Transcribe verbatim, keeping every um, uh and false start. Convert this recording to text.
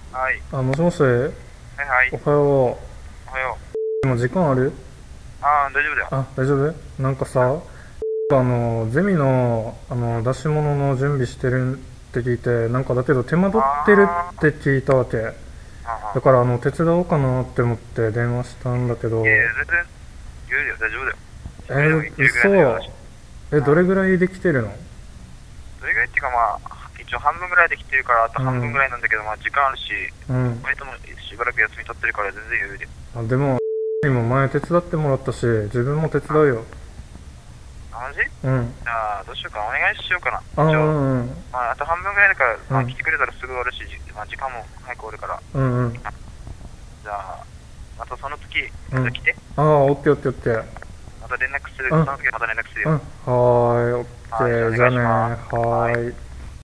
はい。 あ、もしもし、おはいはい。 はよおはよう。 う。今時間ある？ ああ、大丈夫だよ。 あ、大丈夫？なんかさ、あの、ゼミの、あうん。うん。 の、出し物の準備してるって聞いて、なんかだけど手間取ってるあって聞いたわけ。 あ、ああ。 だから、あの、手伝おうかなって思って電話したんだけど、 いやいや、全然、言うよ、大丈夫だよ。 え一人でもー、 いけるぐらいの量だ嘘。 し。 え、 うん。 どれぐらいできてるの？ どれぐらいっていうかまあ、一応半分ぐらいできてるから、あと半分ぐうん、 らいなんだけど、まあ時間あるし、 うん。 割ともしばらく休み取ってるから全然余裕で。 あ、でも、にも前手伝ってもらったし、自分も手伝うよ。 あ、マジ？ うん。 じゃあ、どうしようかな。お願いしようかな。 あ、う一応、 ん、うん、 まあ、あと半分ぐらいだから、まあ来うん、 てくれたらすぐ終わるし、じまあ時間も早く終わるから。 うん、うん。 じゃあ、またその時、 うん。 じゃあ来て。 ああ、オッケーオッケーオッケー。 また連絡する。 うん。 その時はまた連絡するよ。 うん。はーい、オッケはい、じゃあおー。じゃあね願いします。はい。 ー。はーい。